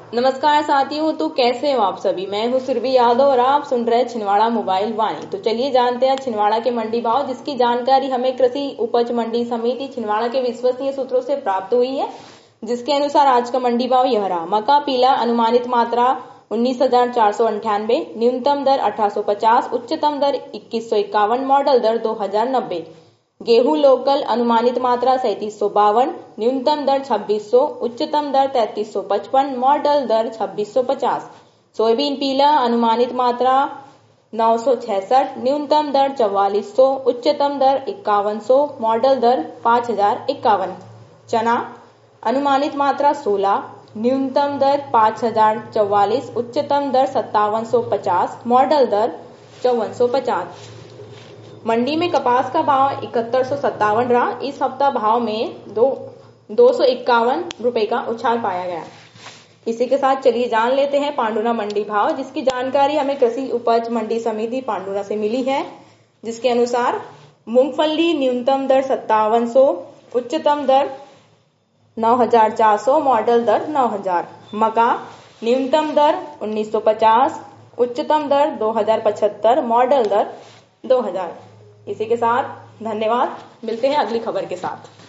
नमस्कार साथियों, तो कैसे हो आप सभी। मैं हूँ सुरभि यादव और आप सुन रहे छिंदवाड़ा मोबाइल वाणी। तो चलिए जानते हैं छिंदवाड़ा के मंडी भाव, जिसकी जानकारी हमें कृषि उपज मंडी समिति छिंदवाड़ा के विश्वसनीय सूत्रों से प्राप्त हुई है। जिसके अनुसार आज का मंडी भाव यह रहा। मक्का पीला अनुमानित मात्रा 19,498, न्यूनतम दर 1850, उच्चतम दर 2151, मॉडल दर 2090। गेहूं लोकल अनुमानित मात्रा 3752, न्यूनतम दर 2600, उच्चतम दर 3355, मॉडल दर 2650। सोयाबीन पीला अनुमानित मात्रा 966, न्यूनतम दर 4400, उच्चतम दर 5100, मॉडल दर 5051। चना अनुमानित मात्रा 16, न्यूनतम दर 5044, उच्चतम दर 5750, मॉडल दर 5450। मंडी में कपास का भाव 7157 रहा। इस हफ्ता भाव में 251 रुपए का उछाल पाया गया। इसी के साथ चलिए जान लेते हैं पांडुरा मंडी भाव, जिसकी जानकारी हमें कृषि उपज मंडी समिति पांडुरा से मिली है। जिसके अनुसार मूंगफली न्यूनतम दर 5700, उच्चतम दर 9400, मॉडल दर 9000। मक्का न्यूनतम दर 1950, उच्चतम दर 2075, मॉडल दर 2000। इसी के साथ धन्यवाद। मिलते हैं अगली खबर के साथ।